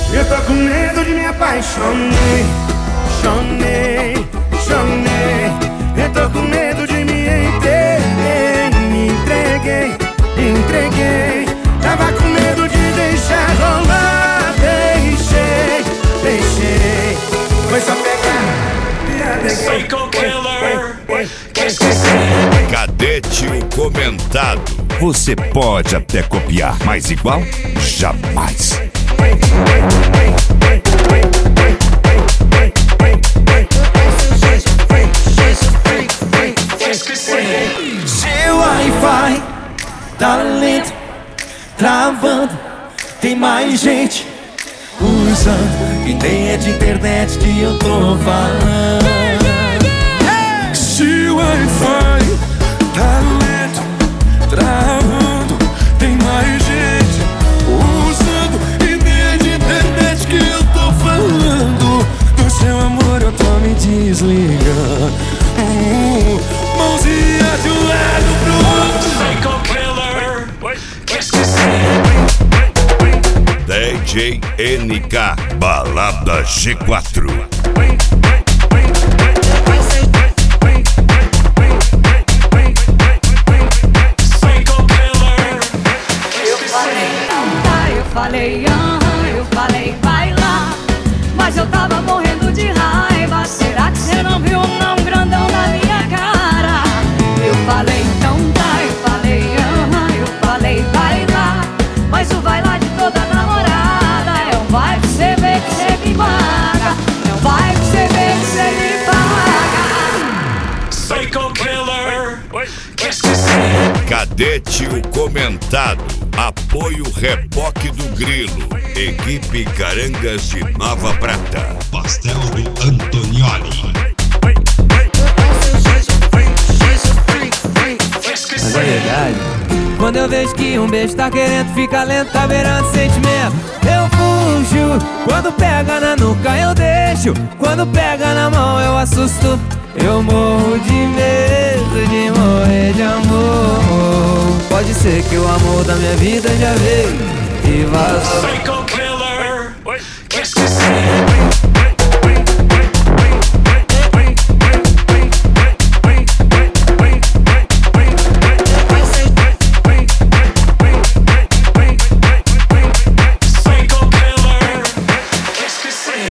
Eu tô com medo de me apaixonei. Chonei. Eu tô com medo de me entreguei. Me entreguei. Tava com medo de deixar rolar. Deixei. Foi só pegar. Psycho Killer. Cadete o comentado. Você pode até copiar, mas igual, jamais. Seu Wi-Fi tá lento, travando. Tem mais gente usando, e nem é de internet que eu tô falando. Seu Wi-Fi tá lento, travando. Tem mais gente usando, e nem é de internet que eu tô falando. Do seu amor eu tô me desligando. Mãozinha de um lado pro outro. Psycho Killer. DJ NK, Balada G4. Eu falei, vai lá, mas eu tava morrendo de raiva. Será que você não viu não grandão na minha cara? Eu falei, então tá, eu falei, vai lá, mas o vai lá de toda namorada é um vai pra você ver que você me paga, é um vai pra você ver que você me paga. Psycho Killer. Cadete o comentado. Apoio Reboque do Grilo. Equipe Carangas de Nova Prata. Pastel do Antonioli. Mas é verdade, quando eu vejo que um beijo tá querendo ficar lento, tá beirando sentimento, eu fujo. Quando pega na nuca eu deixo, quando pega na mão eu assusto. Eu morro de medo de morrer de amor. Pode ser que o amor da minha vida já veio e vazou. Psycho